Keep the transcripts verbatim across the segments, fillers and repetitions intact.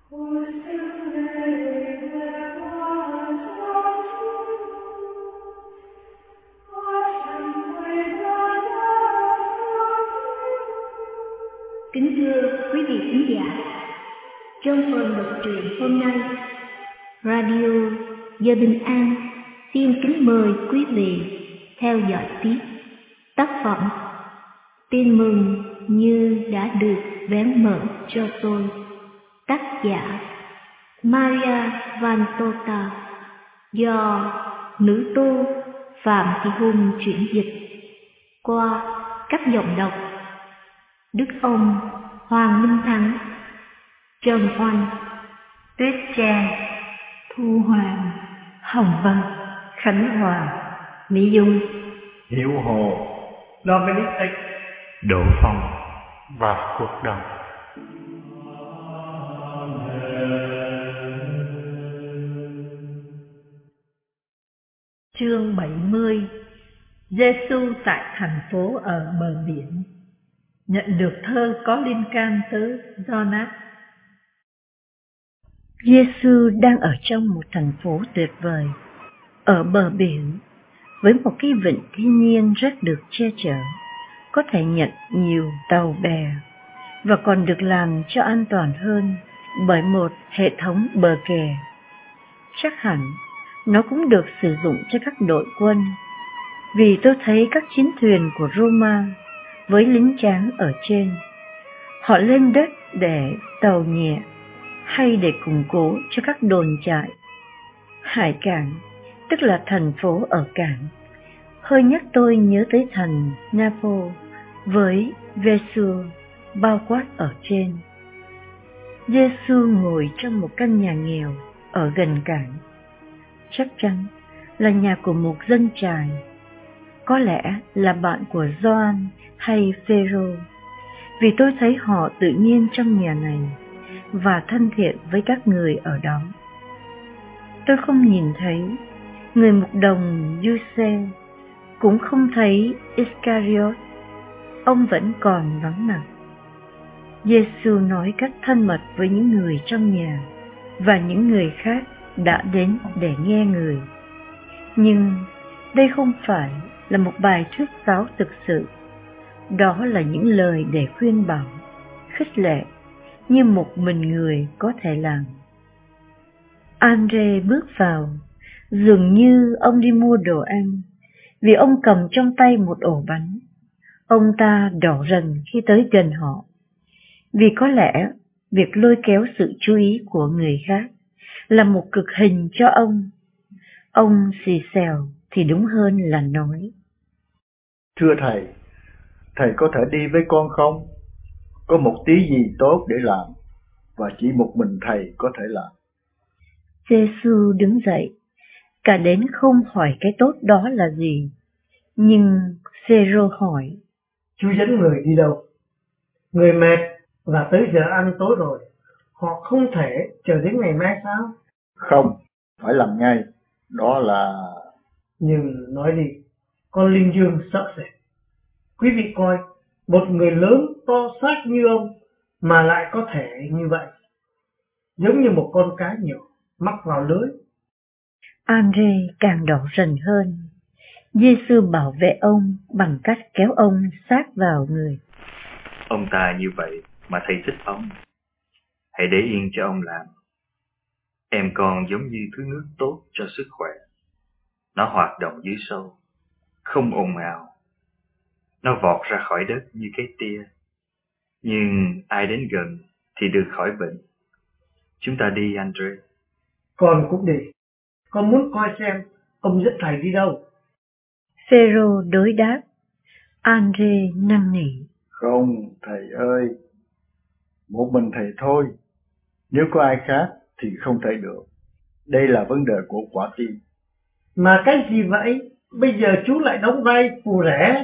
Kính thưa quý vị khán giả, trong phần đọc truyện hôm nay, Radio Giờ Bình An xin kính mời quý vị theo dõi tiếp tác phẩm Tin mừng như đã được vén mở cho tôi, tác giả Maria Vantota, do nữ tu Phạm Thị Hùng chuyển dịch qua các giọng đọc Đức Ông, Hoàng Minh Thắng, Trần Oanh, Tuyết Trang, Thu Hoàng, Hồng Vân, Khánh Hòa, Mỹ Dung, Hiểu Hồ, Dominic, Đỗ Phong và Quốc Đông. Chương bảy mươi. Giê-xu tại thành phố ở bờ biển. Nhận được thơ có liên can tới Gionas. Giê-xu đang ở trong một thành phố tuyệt vời, ở bờ biển, với một cái vịnh thiên nhiên rất được che chở, có thể nhận nhiều tàu bè, và còn được làm cho an toàn hơn bởi một hệ thống bờ kè. Chắc hẳn nó cũng được sử dụng cho các đội quân, vì tôi thấy các chiến thuyền của Roma với lính tráng ở trên. Họ lên đất để tàu nhẹ hay để củng cố cho các đồn trại. Hải cảng, tức là thành phố ở cảng, hơi nhắc tôi nhớ tới thành Naples với Vesuv bao quát ở trên. Giê-xu ngồi trong một căn nhà nghèo ở gần cảng. Chắc chắn là nhà của một dân trài, có lẽ là bạn của Gioan hay Phêrô, vì tôi thấy họ tự nhiên trong nhà này và thân thiện với các người ở đó. Tôi không nhìn thấy người mục đồng Giuse, cũng không thấy Iscariot, ông vẫn còn vắng mặt. Giê-xu nói cách thân mật với những người trong nhà, và những người khác đã đến để nghe người. Nhưng đây không phải là một bài thuyết giáo thực sự, đó là những lời để khuyên bảo, khích lệ, như một mình người có thể làm. Andre bước vào, dường như ông đi mua đồ ăn, vì ông cầm trong tay một ổ bánh. Ông ta đỏ rần khi tới gần họ, vì có lẽ việc lôi kéo sự chú ý của người khác là một cực hình cho ông. Ông xì xèo thì đúng hơn là nói: Thưa thầy, thầy có thể đi với con không? Có một tí gì tốt để làm, và chỉ một mình thầy có thể làm. Giê-xu đứng dậy, cả đến không hỏi cái tốt đó là gì. Nhưng Phêrô hỏi: Chú dẫn người đi đâu? Người mệt và tới giờ ăn tối rồi, họ không thể chờ đến ngày mai sao? Không, phải làm ngay, đó là... Nhưng nói đi, con linh dương sợ sệt. Quý vị coi, một người lớn to xác như ông mà lại có thể như vậy, giống như một con cá nhỏ mắc vào lưới. Andre càng đỏ rần hơn. Giê-xu bảo vệ ông bằng cách kéo ông sát vào người. Ông ta như vậy mà thầy thích ông, hãy để yên cho ông làm. Em con giống như thứ nước tốt cho sức khỏe. Nó hoạt động dưới sâu, không ồn ào. Nó vọt ra khỏi đất như cái tia, nhưng ai đến gần thì được khỏi bệnh. Chúng ta đi, Andre. Con cũng đi. Con muốn coi xem ông dẫn thầy đi đâu. Phêrô đối đáp. Andre năn nỉ: Không, thầy ơi, một mình thầy thôi. Nếu có ai khác thì không thể được. Đây là vấn đề của quả tim. Mà cái gì vậy? Bây giờ chú lại đóng vai phù rẻ.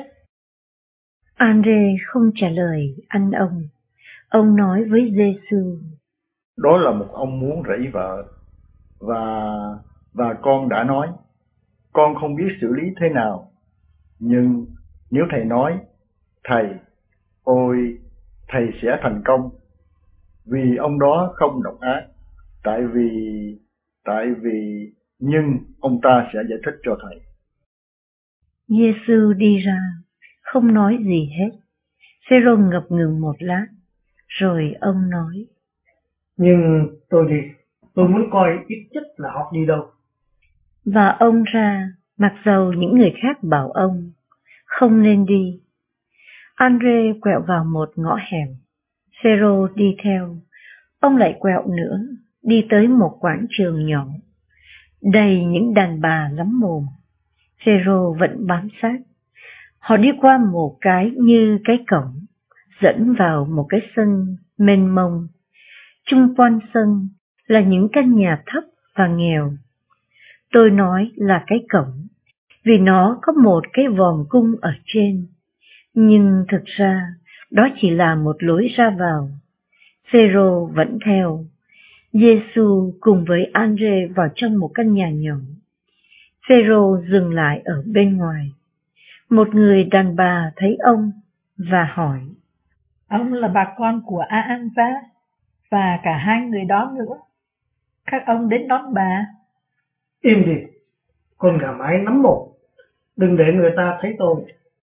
Andre không trả lời anh ông. Ông nói với Giê-xu: Đó là một ông muốn rẫy vợ, và và con đã nói, con không biết xử lý thế nào. Nhưng nếu thầy nói, thầy, ôi, thầy sẽ thành công, vì ông đó không độc ác. Tại vì, tại vì, nhưng ông ta sẽ giải thích cho thầy. Giê-xu đi ra, không nói gì hết. Phêrô ngập ngừng một lát, rồi ông nói: Nhưng tôi đi, tôi muốn coi ít nhất là họ đi đâu. Và ông ra, mặc dầu những người khác bảo ông không nên đi. Andre quẹo vào một ngõ hẻm, Phêrô đi theo. Ông lại quẹo nữa, đi tới một quảng trường nhỏ, đầy những đàn bà lắm mồm. Phêrô vẫn bám sát. Họ đi qua một cái như cái cổng, dẫn vào một cái sân mênh mông. Chung quanh sân là những căn nhà thấp và nghèo. Tôi nói là cái cổng, vì nó có một cái vòm cung ở trên, nhưng thực ra đó chỉ là một lối ra vào. Phêrô vẫn theo. Giê-xu cùng với Andre vào trong một căn nhà nhỏ. Phêrô dừng lại ở bên ngoài. Một người đàn bà thấy ông và hỏi: Ông là bà con của A-an-va và cả hai người đó nữa. Các ông đến đón bà. Im đi, con gà mái nắm mồm, đừng để người ta thấy tôi.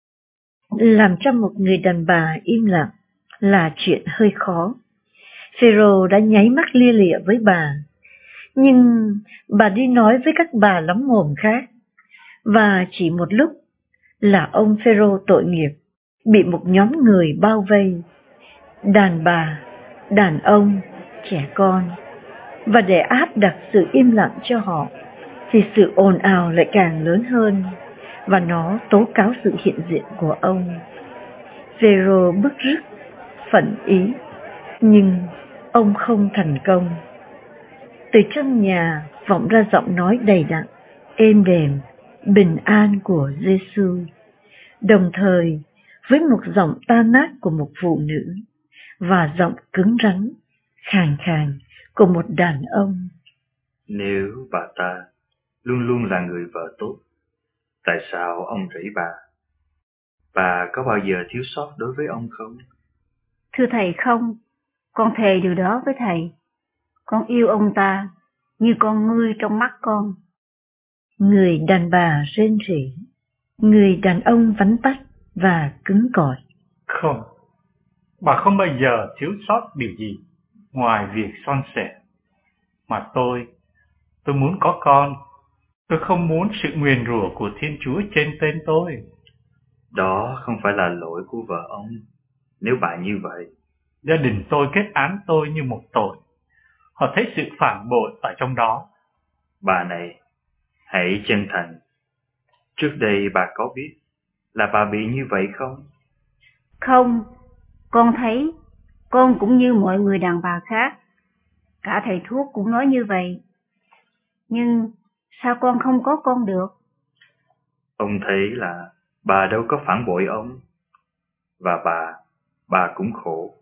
Làm cho một người đàn bà im lặng là chuyện hơi khó. Phêrô đã nháy mắt lia lịa với bà, nhưng bà đi nói với các bà lắm mồm khác, và chỉ một lúc là ông Phêrô tội nghiệp bị một nhóm người bao vây, đàn bà, đàn ông, trẻ con, và để áp đặt sự im lặng cho họ thì sự ồn ào lại càng lớn hơn, và nó tố cáo sự hiện diện của ông. Phêrô bức rứt, phẫn ý, nhưng ông không thành công. Từ trong nhà vọng ra giọng nói đầy đặn, êm đềm, bình an của Giê-xu, đồng thời với một giọng tan nát của một phụ nữ và giọng cứng rắn, khàn khàn của một đàn ông. Nếu bà ta luôn luôn là người vợ tốt, tại sao ông rỉ bà? Bà có bao giờ thiếu sót đối với ông không? Thưa thầy, không. Con thề điều đó với thầy. Con yêu ông ta như con ngươi trong mắt con. Người đàn bà rên rỉ, người đàn ông vắn tắt và cứng cỏi. Không, bà không bao giờ thiếu sót điều gì ngoài việc son sẻ. Mà tôi, tôi muốn có con. Tôi không muốn sự nguyền rủa của Thiên Chúa trên tên tôi. Đó không phải là lỗi của vợ ông. Nếu bà như vậy, gia đình tôi kết án tôi như một tội. Họ thấy sự phản bội ở trong đó. Bà này, hãy chân thành. Trước đây bà có biết là bà bị như vậy không? Không, con thấy con cũng như mọi người đàn bà khác. Cả thầy thuốc cũng nói như vậy. Nhưng sao con không có con được? Ông thấy là bà đâu có phản bội ông. Và bà, bà cũng khổ.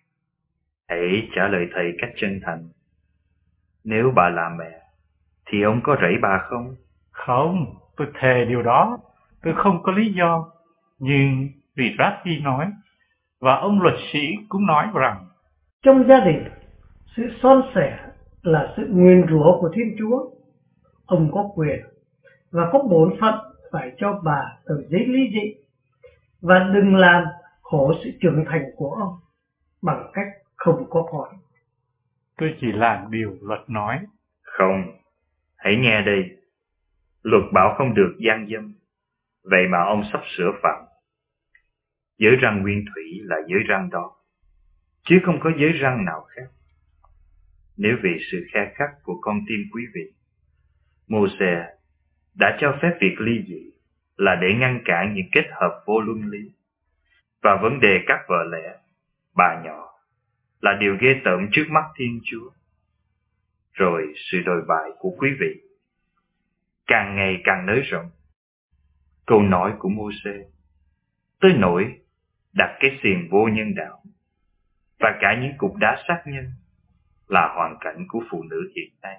Hãy trả lời thầy cách chân thành. Nếu bà là mẹ, thì ông có rẫy bà không? Không, tôi thề điều đó. Tôi không có lý do. Nhưng vì Rabbi nói, và ông luật sĩ cũng nói rằng, trong gia đình, sự son sẻ là sự nguyền rủa của Thiên Chúa. Ông có quyền và có bổn phận phải cho bà tờ giấy ly dị, và đừng làm khổ sự trưởng thành của ông bằng cách không có con. Tôi chỉ làm điều luật nói. Không, hãy nghe đây. Luật bảo không được gian dâm. Vậy mà ông sắp sửa phạm. Giới răng nguyên thủy là giới răng đó, chứ không có giới răng nào khác. Nếu vì sự khe khắt của con tim quý vị, Mô-se đã cho phép việc ly dị là để ngăn cản những kết hợp vô luân lý. Và vấn đề các vợ lẽ, bà nhỏ là điều ghê tởm trước mắt Thiên Chúa. Rồi sự đồi bại của quý vị càng ngày càng nới rộng. Câu nói của Mô-se tới nỗi đặt cái xiềng vô nhân đạo và cả những cục đá sát nhân là hoàn cảnh của phụ nữ hiện nay.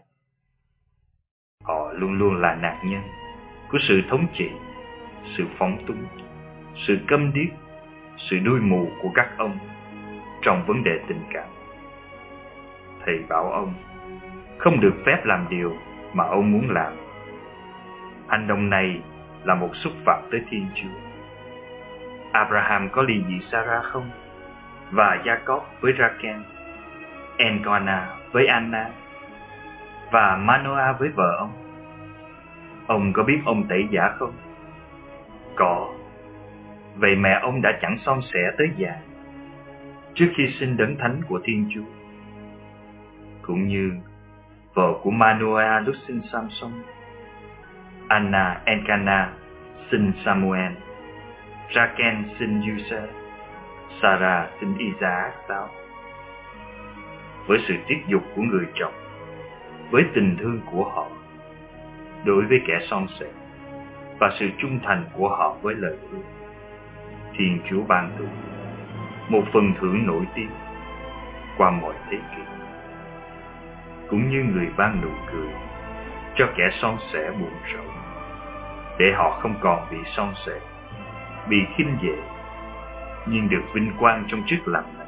Họ luôn luôn là nạn nhân của sự thống trị, sự phóng túng, sự câm điếc, sự đuôi mù của các ông trong vấn đề tình cảm. Thầy bảo ông không được phép làm điều mà ông muốn làm. Hành động này là một xúc phạm tới Thiên Chúa. Abraham có ly dị Sarah không? Và Jacob với Rachel, Elkanah với Anna và Manoah với vợ ông. Ông có biết ông tẩy giả không? Có. Vậy mẹ ông đã chẳng son sẻ tới già trước khi sinh đấng thánh của Thiên Chúa. Cũng như vợ của Manoah lúc sinh Samson, Anna Elkanah sinh Samuel, Rachel sinh Giuse, Sarah sinh Isaac sao? Với sự tiết dục của người chồng, với tình thương của họ đối với kẻ son sẻ và sự trung thành của họ với lời hứa, Thiên Chúa ban tặng một phần thưởng nổi tiếng qua mọi thế kỷ, cũng như người ban nụ cười cho kẻ son sẻ buồn rầu, để họ không còn bị son sẻ, bị khinh dễ, nhưng được vinh quang trong chức làm này.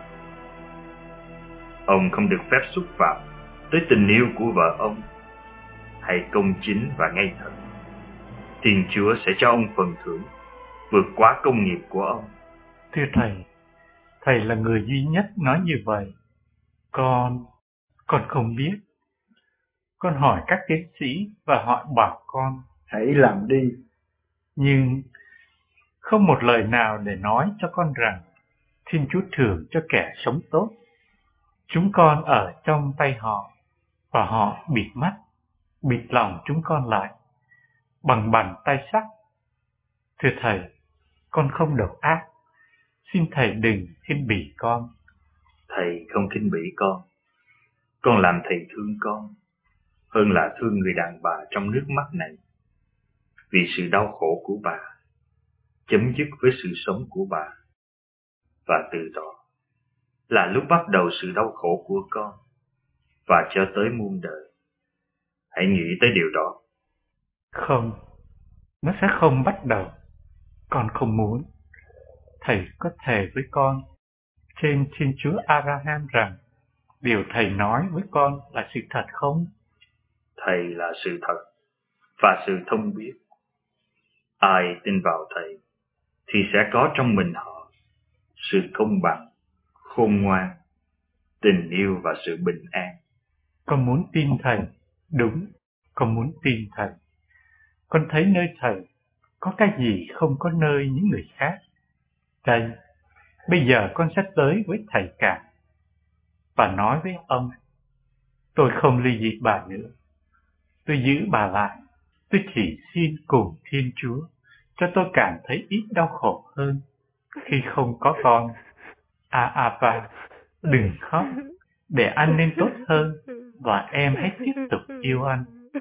Ông không được phép xúc phạm tới tình yêu của vợ ông. Hãy công chính và ngay thật. Thiên Chúa sẽ cho ông phần thưởng vượt quá công nghiệp của ông. Thưa Thầy, Thầy là người duy nhất nói như vậy. Con, con không biết. Con hỏi các tiến sĩ và họ bảo con hãy làm đi. Nhưng không một lời nào để nói cho con rằng Thiên Chúa thưởng cho kẻ sống tốt. Chúng con ở trong tay họ, và họ bịt mắt, bịt lòng chúng con lại bằng bàn tay sắt. Thưa Thầy, con không độc ác. Xin Thầy đừng khinh bỉ con. Thầy không khinh bỉ con. Con làm Thầy thương con hơn là thương người đàn bà trong nước mắt này, vì sự đau khổ của bà chấm dứt với sự sống của bà, và từ đó là lúc bắt đầu sự đau khổ của con và cho tới muôn đời. Hãy nghĩ tới điều đó. Không, nó sẽ không bắt đầu. Con không muốn. Thầy có thề với con trên Thiên Chúa Abraham rằng điều Thầy nói với con là sự thật không? Thầy là sự thật và sự thông biết. Ai tin vào Thầy thì sẽ có trong mình họ sự công bằng, khôn ngoan, tình yêu và sự bình an. Con muốn tin Thầy. Đúng, con muốn tin Thầy. Con thấy nơi Thầy có cái gì không có nơi những người khác. Đây, bây giờ con sẽ tới với Thầy cả và nói với ông: tôi không ly dị bà nữa. Tôi giữ bà lại. Tôi chỉ xin cùng Thiên Chúa cho tôi cảm thấy ít đau khổ hơn khi không có con. À à bà, đừng khóc, để anh nên tốt hơn, và em hãy tiếp tục yêu anh.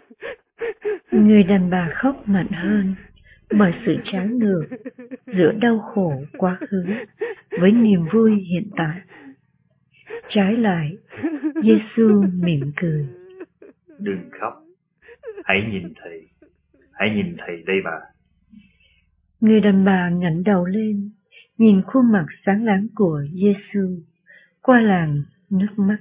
Người đàn bà khóc mạnh hơn bởi sự trái ngược giữa đau khổ quá khứ với niềm vui hiện tại. Trái lại, Giê-xu mỉm cười. Đừng khóc, hãy nhìn Thầy, hãy nhìn Thầy đây bà. Người đàn bà ngẩng đầu lên, nhìn khuôn mặt sáng láng của Giê-xu qua làn nước mắt.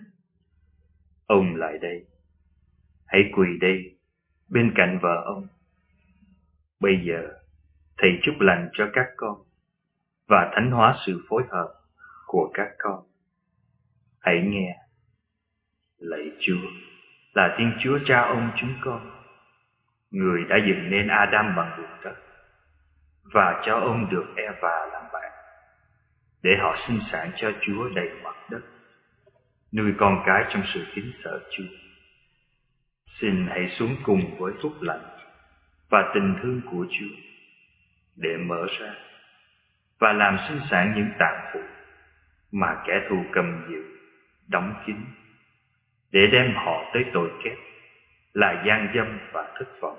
Ông lại đây, hãy quỳ đây bên cạnh vợ ông. Bây giờ Thầy chúc lành cho các con và thánh hóa sự phối hợp của các con. Hãy nghe. Lạy Chúa là Thiên Chúa Cha ông chúng con, người đã dựng nên Adam bằng bùn đất và cho ông được Eva làm bạn, để họ sinh sản cho Chúa đầy mặt đất, nuôi con cái trong sự kính sợ Chúa. Xin hãy xuống cùng với phúc lành và tình thương của Chúa để mở ra và làm sinh sản những tạng phụ mà kẻ thù cầm giữ, đóng kín, để đem họ tới tội kết là gian dâm và thất vọng.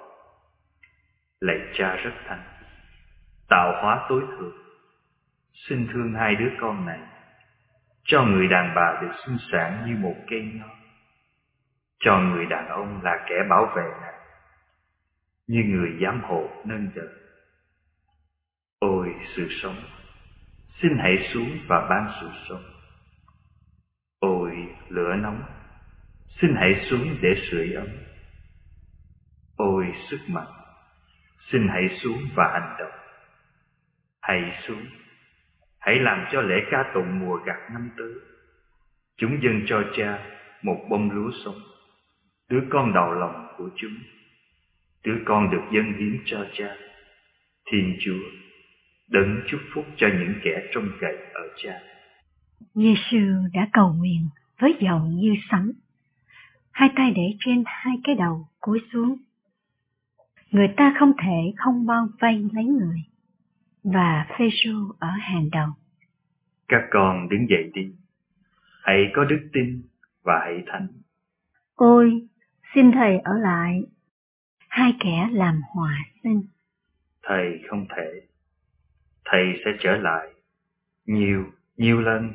Lạy Cha rất thánh, tạo hóa tối thượng, xin thương hai đứa con này, cho người đàn bà được sinh sản như một cây nho, cho người đàn ông là kẻ bảo vệ nàng, như người giám hộ nâng đỡ. Ôi sự sống, xin hãy xuống và ban sự sống. Ôi lửa nóng, xin hãy xuống để sưởi ấm. Ôi sức mạnh, xin hãy xuống và hành động. Hãy xuống, hãy làm cho lễ ca tụng mùa gặt năm tới. Chúng dâng cho Cha một bông lúa sống, đứa con đầu lòng của chúng, đứa con được dâng hiến cho Cha. Thiên Chúa đấng chúc phúc cho những kẻ trông cậy ở Cha. Giê-xu đã cầu nguyện với giọng như sấm, hai tay để trên hai cái đầu cúi xuống. Người ta không thể không bao vây lấy người, và Phêrô ở hàng đầu. Các con đứng dậy đi, hãy có đức tin và hãy thánh. Ôi, xin Thầy ở lại. Hai kẻ làm hòa xin. Thầy không thể. Thầy sẽ trở lại nhiều, nhiều lần.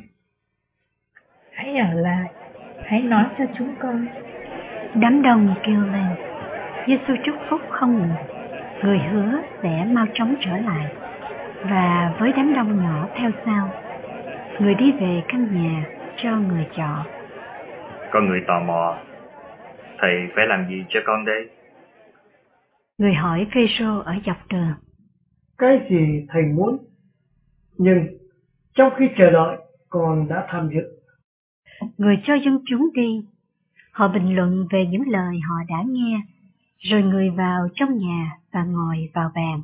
Hãy ở lại, hãy nói cho chúng con. Đám đông kêu lên. Giê-xu chúc phúc không ngừng. Người hứa sẽ mau chóng trở lại. Và với đám đông nhỏ theo sau, người đi về căn nhà cho người trọ. Có người tò mò, thầy phải làm gì cho con đây? Người hỏi Phêrô ở dọc đường. Cái gì thầy muốn? Nhưng trong khi chờ đợi, con đã tham dự. Người cho dân chúng đi. Họ bình luận về những lời họ đã nghe, rồi người vào trong nhà và ngồi vào bàn.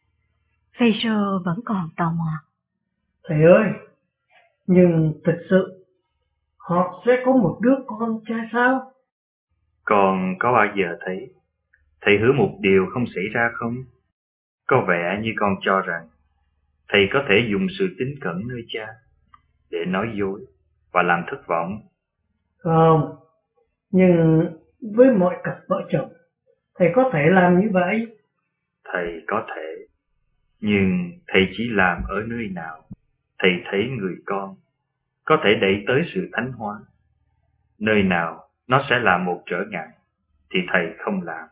Phêrô vẫn còn tò mò. Thầy ơi, nhưng thực sự họ sẽ có một đứa con trai sao? Con có bao giờ thấy thầy hứa một điều không xảy ra không? Có vẻ như con cho rằng thầy có thể dùng sự tín cẩn nơi Cha để nói dối và làm thất vọng. Không, nhưng với mọi cặp vợ chồng, thầy có thể làm như vậy. Thầy có thể, nhưng thầy chỉ làm ở nơi nào thầy thấy người con có thể đẩy tới sự thánh hóa. Nơi nào nó sẽ là một trở ngại thì thầy không làm.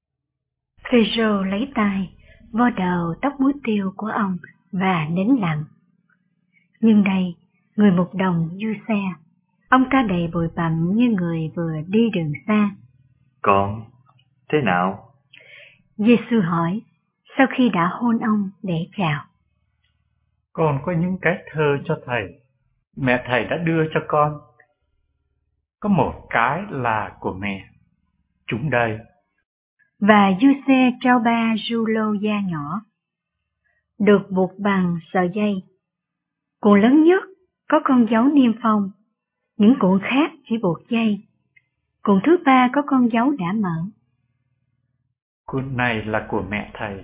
Phêrô lấy tay vo đầu tóc muối tiêu của ông và nín lặng. Nhưng đây, người mục đồng du xe, ông ta đầy bụi bặm như người vừa đi đường xa. Con, thế nào? Giê-xu hỏi, sau khi đã hôn ông để chào. Con có những cái thơ cho thầy, mẹ thầy đã đưa cho con. Có một cái là của mẹ, chúng đây. Và Du-xe trao ba ru lô da nhỏ, được buộc bằng sợi dây. Cuộn lớn nhất có con dấu niêm phong, những cuộn khác chỉ buộc dây. Cuộn thứ ba có con dấu đã mở. Cuộn này là của mẹ thầy.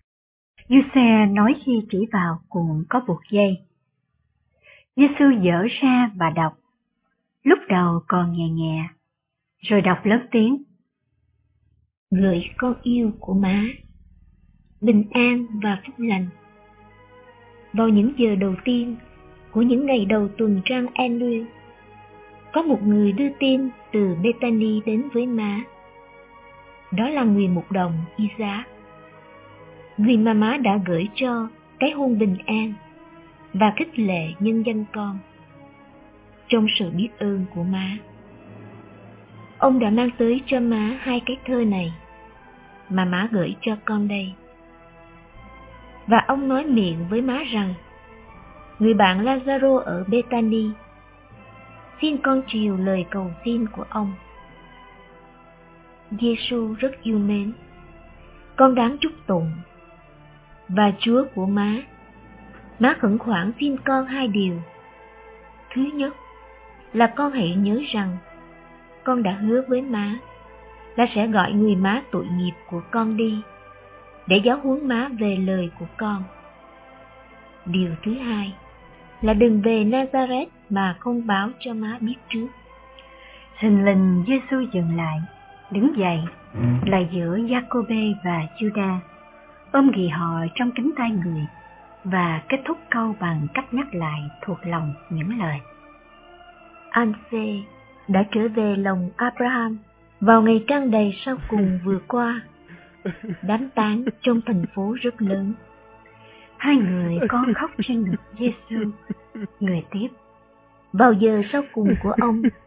Du-xe nói khi chỉ vào cuộn có buộc dây. Giê-xu dở ra và đọc, lúc đầu còn nhẹ nhẹ, rồi đọc lớn tiếng. Gửi con yêu của má, bình an và phúc lành. Vào những giờ đầu tiên của những ngày đầu tuần trăng Elul, có một người đưa tin từ Bethany đến với má. Đó là người mục đồng Isaac, người mà má đã gửi cho cái hôn bình an và khích lệ nhân danh con. Trong sự biết ơn của má, ông đã mang tới cho má hai cái thơ này mà má gửi cho con đây. Và ông nói miệng với má rằng, người bạn Lazaro ở Bethany, xin con chiều lời cầu xin của ông. Giê-xu rất yêu mến, con đáng chúc tụng. Và Chúa của má, má khẩn khoản xin con hai điều. Thứ nhất là con hãy nhớ rằng con đã hứa với má là sẽ gọi người má tội nghiệp của con đi để giáo huấn má về lời của con. Điều thứ hai là đừng về Nazareth mà không báo cho má biết trước. Thình lình Giê-xu dừng lại, đứng dậy, là giữa Giacôbê và Giuđa, ôm ghì họ trong cánh tay người và kết thúc câu bằng cách nhắc lại thuộc lòng những lời. An-xê đã trở về lòng Abraham vào ngày trăng đầy sau cùng vừa qua. Đám tang trong thành phố rất lớn. Hai người con khóc trên ngực Giê-xu. Người tiếp. Vào giờ sau cùng của ông,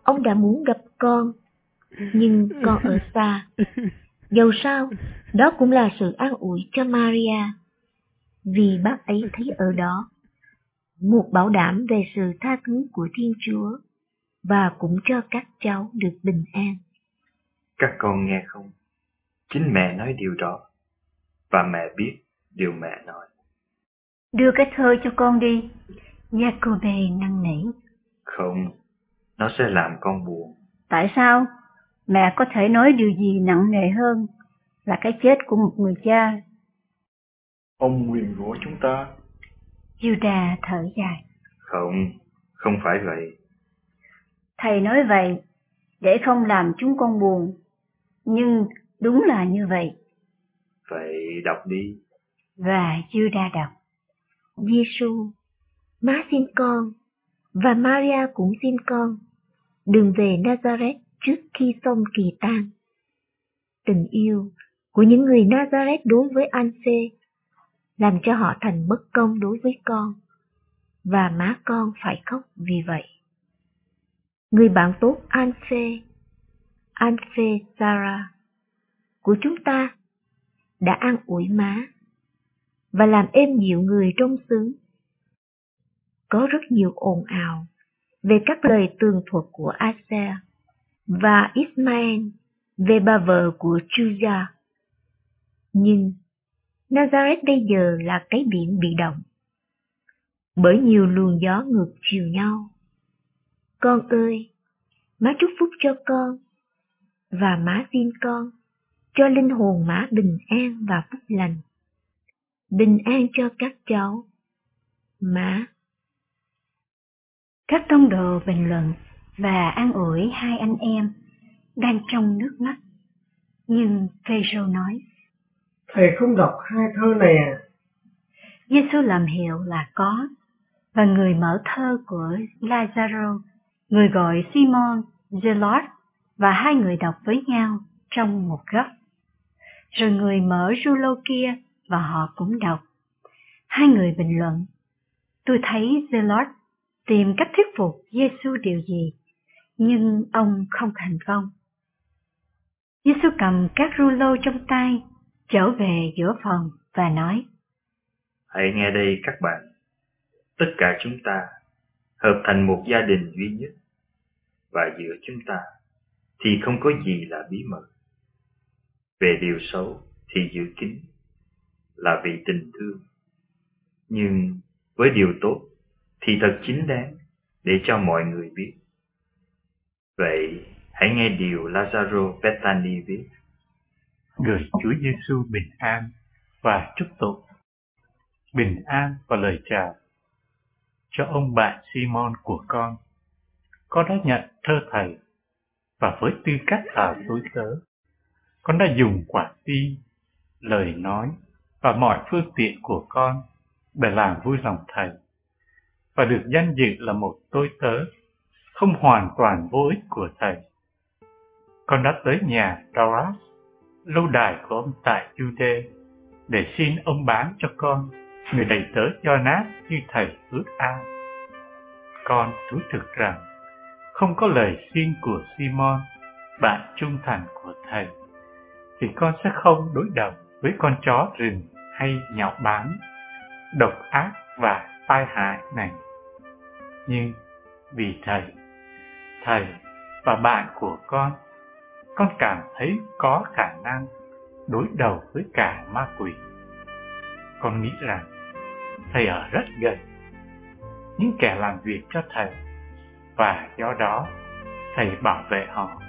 ông đã muốn gặp con, nhưng con ở xa. Dầu sao, đó cũng là sự an ủi cho Maria, vì bác ấy thấy ở đó một bảo đảm về sự tha thứ của Thiên Chúa, và cũng cho các cháu được bình an. Các con nghe không? Chính mẹ nói điều đó, và mẹ biết điều mẹ nói. Đưa cái thơ cho con đi, Jacobe năn nỉ. Không, nó sẽ làm con buồn. Tại sao? Mẹ có thể nói điều gì nặng nề hơn là cái chết của một người cha? Ông nguyền rủa chúng ta. Judah thở dài. Không, không phải vậy. Thầy nói vậy để không làm chúng con buồn, nhưng đúng là như vậy. Vậy đọc đi. Và Judah đọc. Giêsu, má xin con, và Maria cũng xin con, đừng về Nazareth trước khi xong kỳ tang. Tình yêu của những người Nazareth đối với An-phê làm cho họ thành bất công đối với con, và má con phải khóc vì vậy. Người bạn tốt An-phê, An-phê Sarah của chúng ta đã an ủi má và làm êm dịu người trong xứ. Có rất nhiều ồn ào về các lời tường thuật của Aser và Ismael về bà vợ của Chuza. Nhưng Nazareth bây giờ là cái biển bị động bởi nhiều luồng gió ngược chiều nhau. Con ơi, má chúc phúc cho con, và má xin con cho linh hồn má bình an và phúc lành. Bình an cho các cháu, má. Các tông đồ bình luận và an ủi hai anh em đang trong nước mắt. Nhưng Phêrô nói, thầy không đọc hai thơ này à? Giêsu làm hiệu là có, và người mở thơ của Lazaro, người gọi Simon Zealot, và hai người đọc với nhau trong một góc. Rồi người mở ru-lô kia và họ cũng đọc. Hai người bình luận, tôi thấy Zealot tìm cách thuyết phục Giêsu điều gì, nhưng ông không thành công. Giêsu cầm các ru-lô trong tay, trở về giữa phòng và nói, hãy nghe đây các bạn. Tất cả chúng ta hợp thành một gia đình duy nhất, và giữa chúng ta thì không có gì là bí mật. Về điều xấu thì giữ kín, là vì tình thương. Nhưng với điều tốt thì thật chính đáng để cho mọi người biết. Vậy hãy nghe điều Lazaro Bethany viết. Gửi Chúa Giêsu bình an và chúc tụng. Bình an và lời chào cho ông bạn Simon của con. Con đã nhận thơ thầy, và với tư cách là tôi tớ, con đã dùng quả tim, lời nói và mọi phương tiện của con để làm vui lòng thầy, và được danh dự là một tôi tớ không hoàn toàn vô ích của thầy. Con đã tới nhà Dauras, lâu đài của ông tại Jude, để xin ông bán cho con người đầy tớ cho nát như thầy ước ao. Con thú thực rằng không có lời xin của Simon, bạn trung thành của thầy, thì con sẽ không đối đầu với con chó rừng hay nhạo báng, độc ác và tai hại này. Nhưng vì thầy, thầy và bạn của con, con cảm thấy có khả năng đối đầu với cả ma quỷ. Con nghĩ rằng thầy ở rất gần những kẻ làm việc cho thầy, và do đó thầy bảo vệ họ.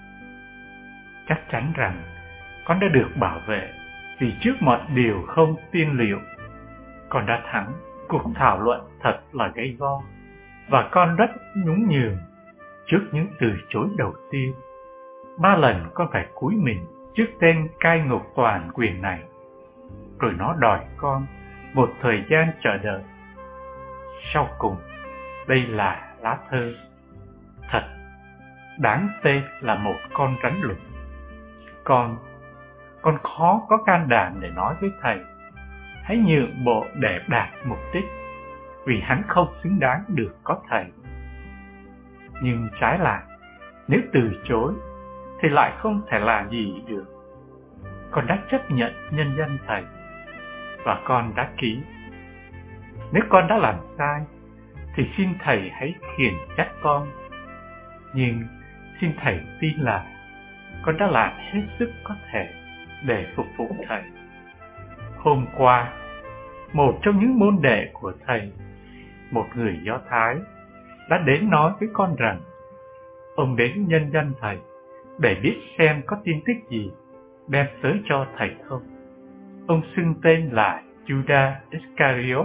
Chắc chắn rằng con đã được bảo vệ, vì trước mọi điều không tiên liệu, con đã thắng cuộc thảo luận thật là gay go, và con rất nhún nhường trước những từ chối đầu tiên. Ba lần con phải cúi mình trước tên cai ngục toàn quyền này, rồi nó đòi con một thời gian chờ đợi. Sau cùng, đây là lá thơ. Thật đáng tên là một con rắn lục. Con, con khó có can đảm để nói với thầy, hãy nhượng bộ để đạt mục đích, vì hắn không xứng đáng được có thầy. Nhưng trái lại, Nếu từ chối thì lại không thể làm gì được. Con đã chấp nhận nhân danh Thầy và con đã ký. Nếu con đã làm sai thì xin Thầy hãy khiển trách con. Nhưng xin Thầy tin là con đã làm hết sức có thể để phục vụ Thầy. Hôm qua, một trong những môn đệ của Thầy, một người Do Thái, đã đến nói với con rằng ông đến nhân danh Thầy để biết xem có tin tức gì đem tới cho Thầy không. Ông xưng tên là Judas Iscariot.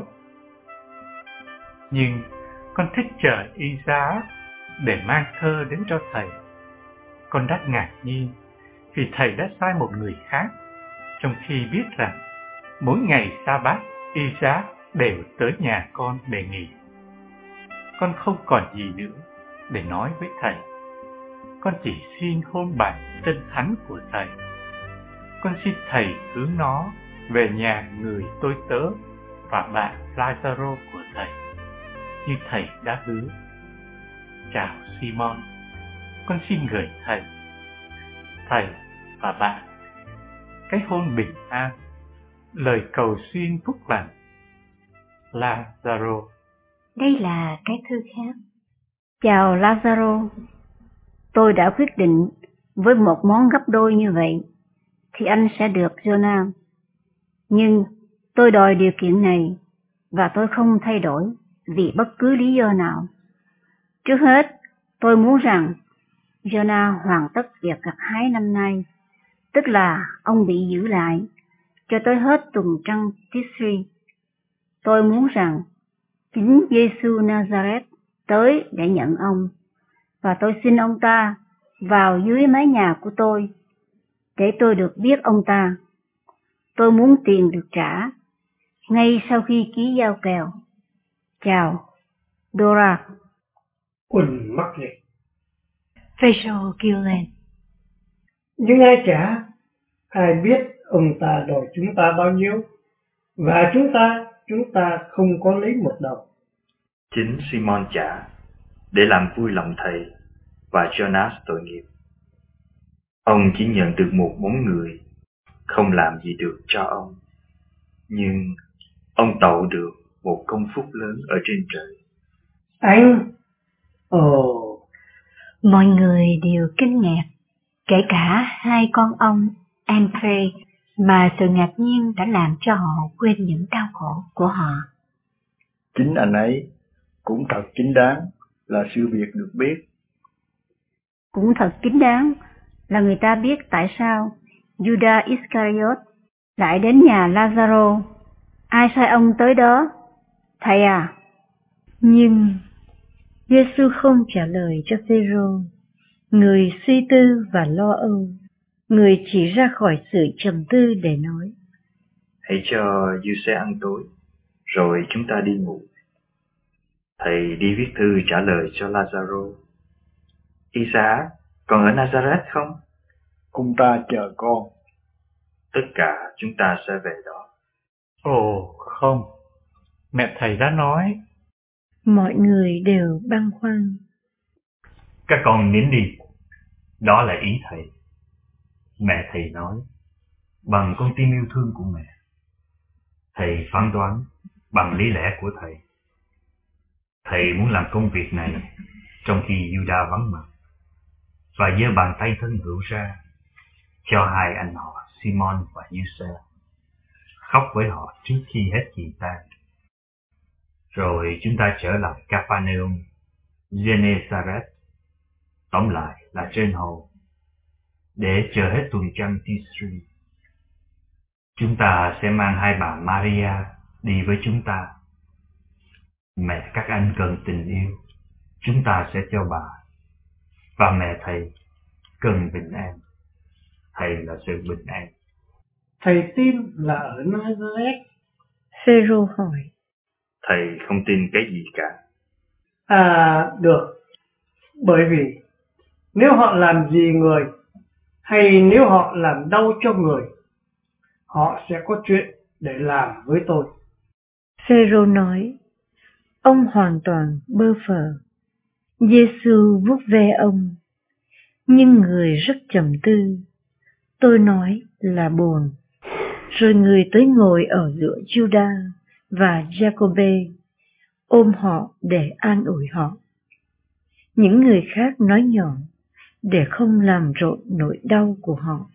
Nhưng con thích chờ Isaac để mang thơ đến cho Thầy. Con đã ngạc nhiên vì Thầy đã sai một người khác, trong khi biết rằng mỗi ngày Sa-bát Isaac đều tới nhà con để nghỉ. Con không còn gì nữa để nói với Thầy. Con chỉ xin hôn bàn chân thánh của Thầy. Con xin Thầy hướng nó về nhà người tôi tớ và bạn Lazaro của Thầy, như Thầy đã hứa. Chào Simon, con xin gửi Thầy, Thầy và bạn cái hôn bình an, lời cầu xin phúc lành. Lazaro. Đây là cái thư khác. Chào Lazaro, tôi đã quyết định với một món gấp đôi như vậy thì anh sẽ được Jonah. Nhưng tôi đòi điều kiện này và tôi không thay đổi vì bất cứ lý do nào. Trước hết, tôi muốn rằng Jonah hoàn tất việc gặt hái năm nay, tức là ông bị giữ lại cho tới hết tuần trăng Tishri. Tôi muốn rằng chính Giê-xu Nazareth tới để nhận ông, và tôi xin ông ta vào dưới mái nhà của tôi để tôi được biết ông ta. Tôi muốn tiền được trả ngay sau khi ký giao kèo. Chào, Dora. Quỳnh mắc dịch. Rachel Gillen. Nhưng ai trả? Ai biết ông ta đòi chúng ta bao nhiêu? Và chúng ta, chúng ta không có lấy một đồng. Chính Simon trả để làm vui lòng Thầy và Jonas tội nghiệp. Ông chỉ nhận được một món người, không làm gì được cho ông. Nhưng ông tậu được một công phúc lớn ở trên trời. Anh! Ồ! Mọi người đều kinh ngạc, kể cả hai con ông Andre, mà sự ngạc nhiên đã làm cho họ quên những đau khổ của họ. Chính anh ấy cũng thật chính đáng là sự việc được biết. Cũng thật chính đáng là người ta biết tại sao Judas Iscariot lại đến nhà Lazaro. Ai sai ông tới đó? Thầy à? Nhưng Giê-xu không trả lời cho Phêrô, người suy tư và lo âu, người chỉ ra khỏi sự trầm tư để nói: Hãy cho Giuse ăn tối, rồi chúng ta đi ngủ. Thầy đi viết thư trả lời cho Lazaro. Isaac còn ở Nazareth không? Cùng ta chờ con. Tất cả chúng ta sẽ về đó. Ồ không, mẹ Thầy đã nói. Mọi người đều băn khoăn. Các con nín đi, đó là ý Thầy. Mẹ Thầy nói, bằng con tim yêu thương của mẹ. Thầy phán đoán bằng lý lẽ của Thầy. Thầy muốn làm công việc này trong khi Judas vắng mặt, và giơ bàn tay thân hữu ra cho hai anh họ Simon và Giuse, khóc với họ trước khi hết kỳ tang. Rồi chúng ta trở lại Capernaum, Gennesaret, tóm lại là trên hồ, để chờ hết tuần trăng Tishri. Chúng ta sẽ mang hai bà Maria đi với chúng ta. Mẹ các anh cần tình yêu, chúng ta sẽ cho bà. Và mẹ Thầy cần bình an, Thầy là sự bình an. Thầy tin là ở Nazareth. Phêrô hỏi. Thầy không tin cái gì cả. À, được. Bởi vì nếu họ làm gì người, hay nếu họ làm đau cho người, họ sẽ có chuyện để làm với tôi. Phêrô nói. Ông hoàn toàn bơ phờ. Giê-xu vuốt ve ông. Nhưng người rất trầm tư. Tôi nói là buồn. Rồi người tới ngồi ở giữa Judas và Jacobe, ôm họ để an ủi họ. Những người khác nói nhỏ để không làm rộn nỗi đau của họ.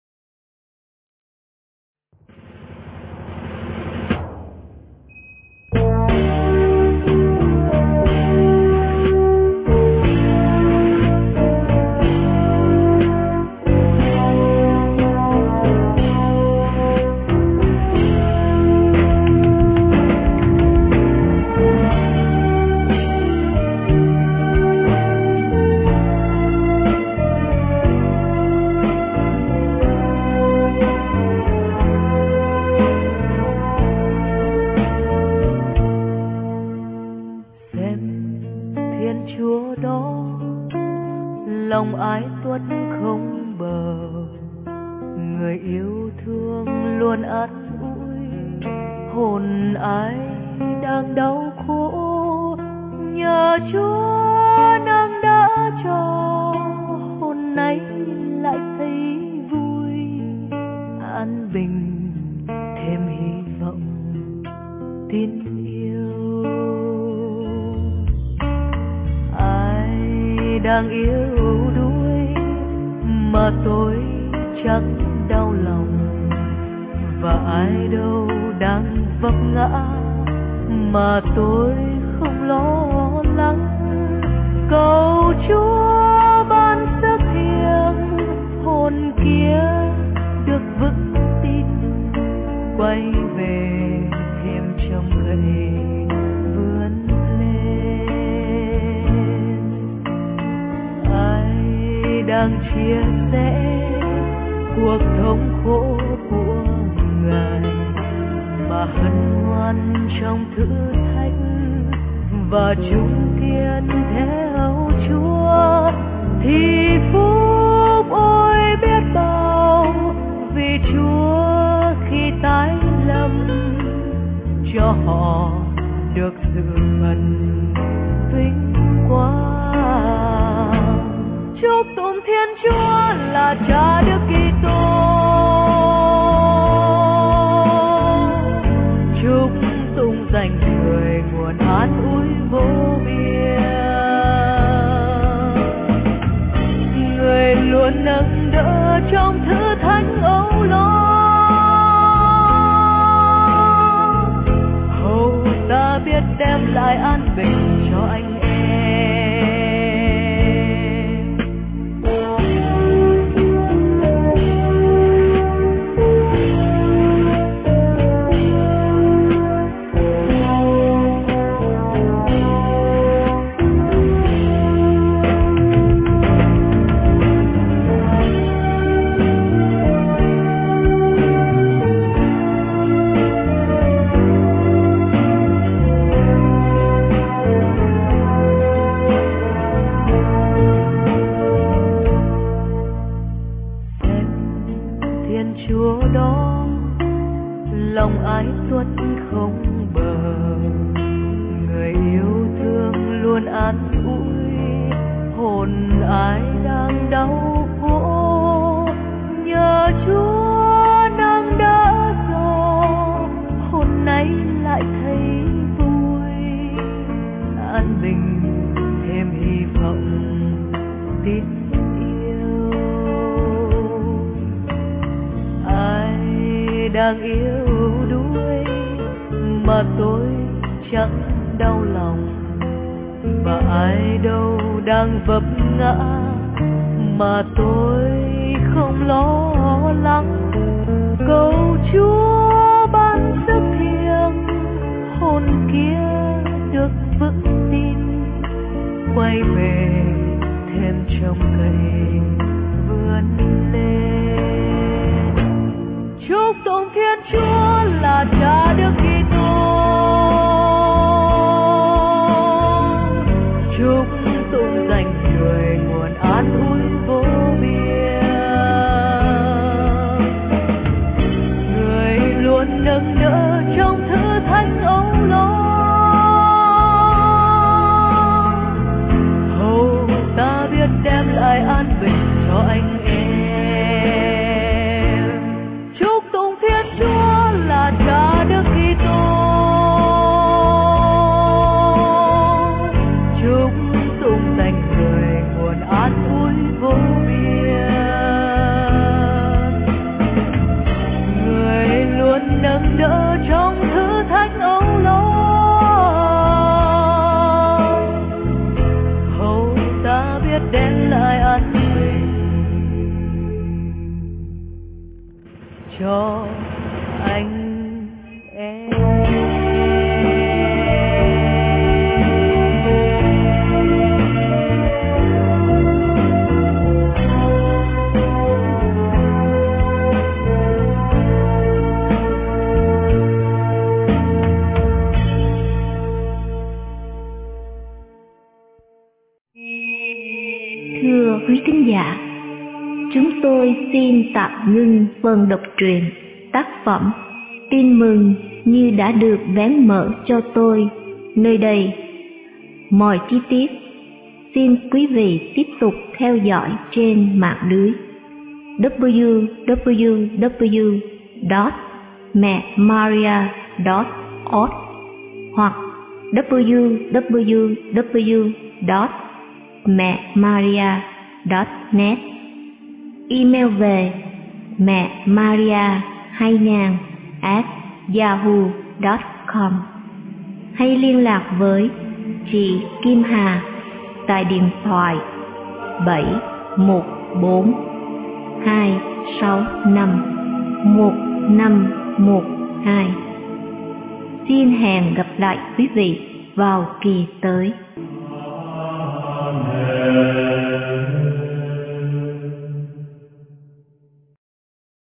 Lòng ái tuất không bờ, người yêu thương luôn an ủi. Hồn ái đang đau khổ, nhờ Chúa nâng đỡ cho hồn này lại thấy vui. An bình thêm hy vọng tin yêu. Ai đang yêu mà tôi chẳng đau lòng, và ai đâu đang vấp ngã mà tôi không lo lắng. Cầu Chúa ban sức thiêng, hồn kia được vững tin, quay về thêm trong gậy vươn lên. Ai đang chia sẻ cuộc thống khổ của Ngài mà hân hoan trong thử thách và chung kiên theo Chúa, thì phúc ôi biết bao. Vì Chúa khi tái lâm cho họ được dự phần vinh quang. Chúc tụng Thiên Chúa là Cha Đức Kitô. Chúc tụng danh Người nguồn an ủi vô biên. Người luôn nâng đỡ trong thử thách âu lo. Hầu ta biết đem lại an bình cho anh em. Lòng ái tuất không bờ, người yêu thương luôn an ủi. Hồn ái đang đau khổ, nhờ Chúa nâng đỡ cho hồn này lại thấy vui. An bình thêm hy vọng tin yêu. Ai đang yêu mà tôi chẳng đau lòng, và ai đâu đang vấp ngã mà tôi không lo lắng. Cầu Chúa ban sức thiêng, hồn kia được vững tin, quay về thêm trong cây vươn lên. Chúc tụng Thiên Chúa là Cha Đức Kitô. Chúc tụng danh Người nguồn an ủi vô biên. Người luôn nâng đỡ trong thử thách âu lo. Hầu ta biết đem lại an bình cho anh em. Thưa quý thính giả, chúng tôi xin tạm ngưng phần đọc truyện tác phẩm Tin mừng như đã được vén mở cho tôi nơi đây. Mọi chi tiết xin quý vị tiếp tục theo dõi trên mạng lưới w w w chấm mẹ maria chấm org hoặc w w w chấm mẹ maria chấm net. Email về mẹ maria hai nghìn at yahoo chấm com hay liên lạc với chị Kim Hà tại điện thoại bảy một bốn hai sáu năm một năm một hai. Xin hẹn gặp lại quý vị vào kỳ tới.